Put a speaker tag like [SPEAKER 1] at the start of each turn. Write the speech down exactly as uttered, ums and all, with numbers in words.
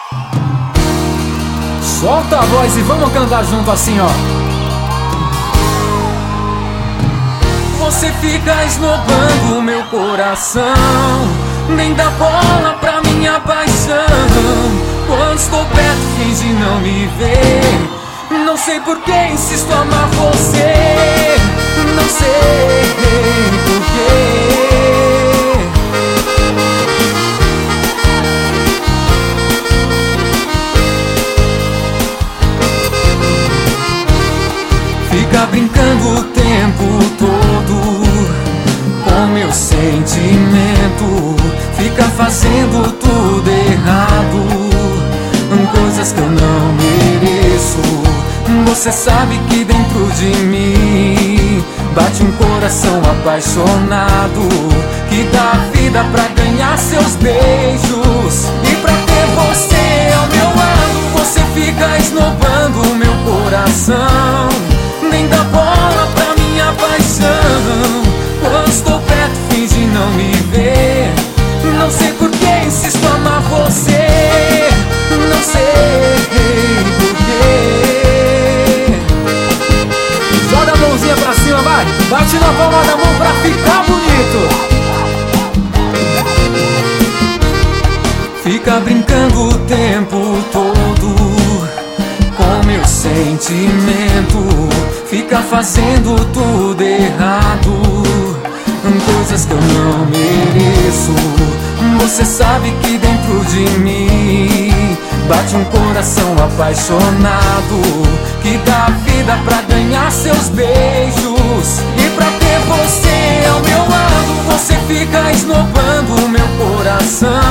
[SPEAKER 1] Solta a voz e vamos cantar junto assim, ó. Você fica esnobando meu coração, nem dá bola pra minha paixão. Quando estou perto finge não me ver. Não sei por que insisto em amar você. Não sei por quê. Fica brincando o tempo todo com meu sentimento, fica fazendo tudo errado, coisas que eu não mereço. Você sabe que dentro de mim bate um coração apaixonado, que dá vida pra ganhar seus beijos e pra ter você ao meu lado. Você fica esnobando meu coração, nem dá bola pra minha paixão. Quando estou perto finge não me ver. Não sei por que insisto em amar você. Não sei por quê. Joga a mãozinha pra cima, vai. Bate na palma da mão pra ficar bonito. Fica brincando o tempo todo com meu sentimento, fica fazendo tudo errado, coisas que eu não mereço. Você sabe que dentro de mim bate um coração apaixonado, que dá vida pra ganhar seus beijos e pra ter você ao meu lado. Você fica esnobando meu coração,